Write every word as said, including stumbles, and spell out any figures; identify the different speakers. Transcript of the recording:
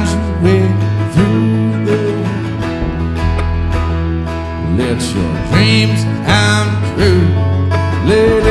Speaker 1: find your way through the let your dreams come true. Let